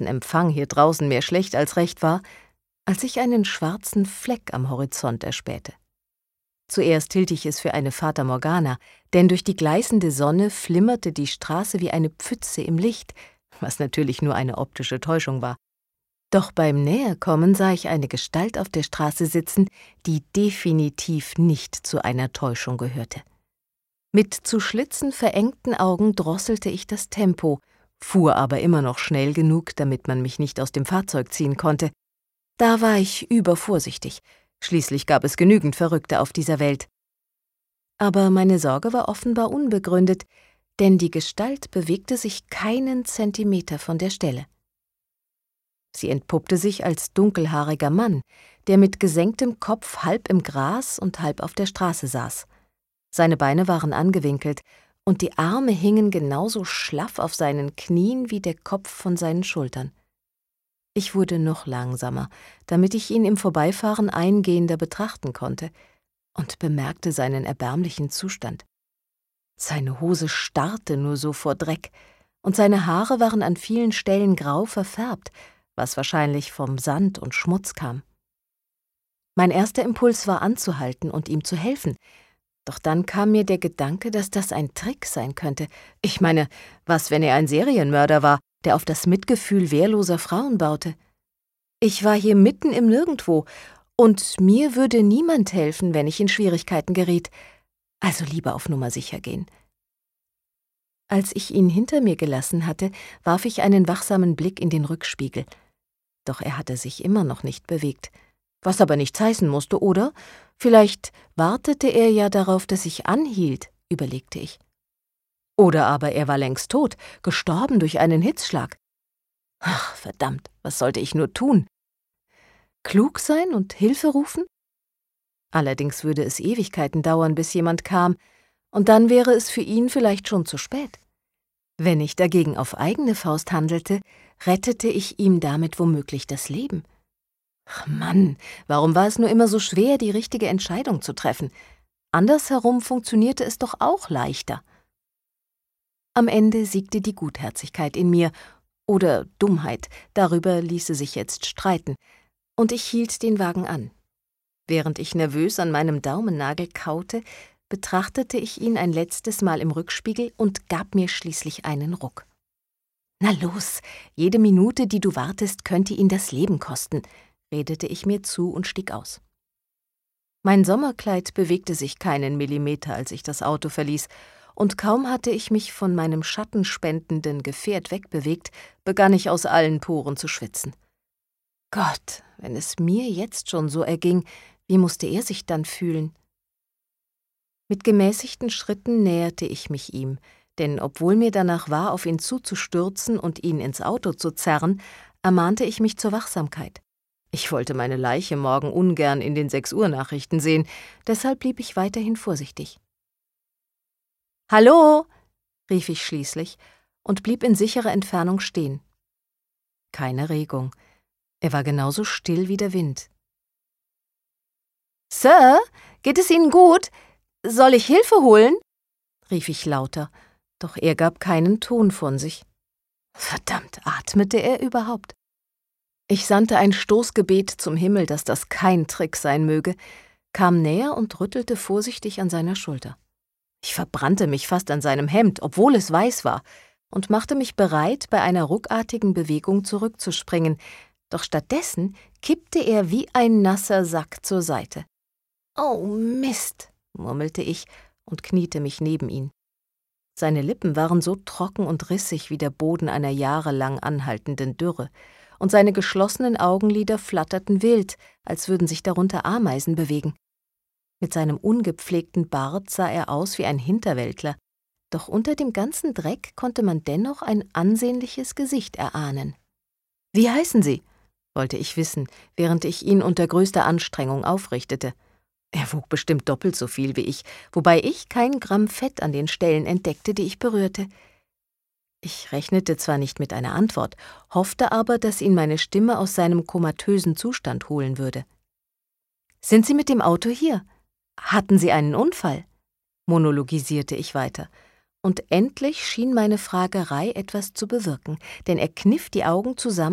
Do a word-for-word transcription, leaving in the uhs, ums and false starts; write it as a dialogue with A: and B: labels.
A: gesamten Empfang hier draußen mehr schlecht als recht war, als ich einen schwarzen Fleck am Horizont erspähte. Zuerst hielt ich es für eine Fata Morgana, denn durch die gleißende Sonne flimmerte die Straße wie eine Pfütze im Licht, was natürlich nur eine optische Täuschung war. Doch beim Näherkommen sah ich eine Gestalt auf der Straße sitzen, die definitiv nicht zu einer Täuschung gehörte. Mit zu Schlitzen verengten Augen drosselte ich das Tempo, fuhr aber immer noch schnell genug, damit man mich nicht aus dem Fahrzeug ziehen konnte. Da war ich übervorsichtig. Schließlich gab es genügend Verrückte auf dieser Welt. Aber meine Sorge war offenbar unbegründet, denn die Gestalt bewegte sich keinen Zentimeter von der Stelle. Sie entpuppte sich als dunkelhaariger Mann, der mit gesenktem Kopf halb im Gras und halb auf der Straße saß. Seine Beine waren angewinkelt, und die Arme hingen genauso schlaff auf seinen Knien wie der Kopf von seinen Schultern. Ich wurde noch langsamer, damit ich ihn im Vorbeifahren eingehender betrachten konnte, und bemerkte seinen erbärmlichen Zustand. Seine Hose starrte nur so vor Dreck, und seine Haare waren an vielen Stellen grau verfärbt, was wahrscheinlich vom Sand und Schmutz kam. Mein erster Impuls war anzuhalten und ihm zu helfen, doch dann kam mir der Gedanke, dass das ein Trick sein könnte. Ich meine, was, wenn er ein Serienmörder war, der auf das Mitgefühl wehrloser Frauen baute? Ich war hier mitten im Nirgendwo, und mir würde niemand helfen, wenn ich in Schwierigkeiten geriet, also lieber auf Nummer sicher gehen. Als ich ihn hinter mir gelassen hatte, warf ich einen wachsamen Blick in den Rückspiegel. Doch er hatte sich immer noch nicht bewegt. Was aber nichts heißen musste, oder? Vielleicht wartete er ja darauf, dass ich anhielt, überlegte ich. Oder aber er war längst tot, gestorben durch einen Hitzschlag. Ach, verdammt, was sollte ich nur tun? Klug sein und Hilfe rufen? Allerdings würde es Ewigkeiten dauern, bis jemand kam, und dann wäre es für ihn vielleicht schon zu spät. Wenn ich dagegen auf eigene Faust handelte, rettete ich ihm damit womöglich das Leben. Ach Mann, warum war es nur immer so schwer, die richtige Entscheidung zu treffen? Andersherum funktionierte es doch auch leichter. Am Ende siegte die Gutherzigkeit in mir, oder Dummheit, darüber ließe sich jetzt streiten, und ich hielt den Wagen an. Während ich nervös an meinem Daumennagel kaute, betrachtete ich ihn ein letztes Mal im Rückspiegel und gab mir schließlich einen Ruck. »Na los, jede Minute, die du wartest, könnte ihn das Leben kosten«, redete ich mir zu und stieg aus. Mein Sommerkleid bewegte sich keinen Millimeter, als ich das Auto verließ, und kaum hatte ich mich von meinem schattenspendenden Gefährt wegbewegt, begann ich aus allen Poren zu schwitzen. Gott, wenn es mir jetzt schon so erging, wie musste er sich dann fühlen? Mit gemäßigten Schritten näherte ich mich ihm, denn obwohl mir danach war, auf ihn zuzustürzen und ihn ins Auto zu zerren, ermahnte ich mich zur Wachsamkeit. Ich wollte meine Leiche morgen ungern in den Sechs-Uhr-Nachrichten sehen, deshalb blieb ich weiterhin vorsichtig. »Hallo«, rief ich schließlich und blieb in sicherer Entfernung stehen. Keine Regung. Er war genauso still wie der Wind. »Sir, geht es Ihnen gut? Soll ich Hilfe holen?« rief ich lauter, doch er gab keinen Ton von sich. Verdammt, atmete er überhaupt? Ich sandte ein Stoßgebet zum Himmel, dass das kein Trick sein möge, kam näher und rüttelte vorsichtig an seiner Schulter. Ich verbrannte mich fast an seinem Hemd, obwohl es weiß war, und machte mich bereit, bei einer ruckartigen Bewegung zurückzuspringen, doch stattdessen kippte er wie ein nasser Sack zur Seite. »Oh Mist«, murmelte ich und kniete mich neben ihn. Seine Lippen waren so trocken und rissig wie der Boden einer jahrelang anhaltenden Dürre, und seine geschlossenen Augenlider flatterten wild, als würden sich darunter Ameisen bewegen. Mit seinem ungepflegten Bart sah er aus wie ein Hinterwäldler, doch unter dem ganzen Dreck konnte man dennoch ein ansehnliches Gesicht erahnen. »Wie heißen Sie?« wollte ich wissen, während ich ihn unter größter Anstrengung aufrichtete. Er wog bestimmt doppelt so viel wie ich, wobei ich kein Gramm Fett an den Stellen entdeckte, die ich berührte. Ich rechnete zwar nicht mit einer Antwort, hoffte aber, dass ihn meine Stimme aus seinem komatösen Zustand holen würde. »Sind Sie mit dem Auto hier? Hatten Sie einen Unfall?« monologisierte ich weiter. Und endlich schien meine Fragerei etwas zu bewirken, denn er kniff die Augen zusammen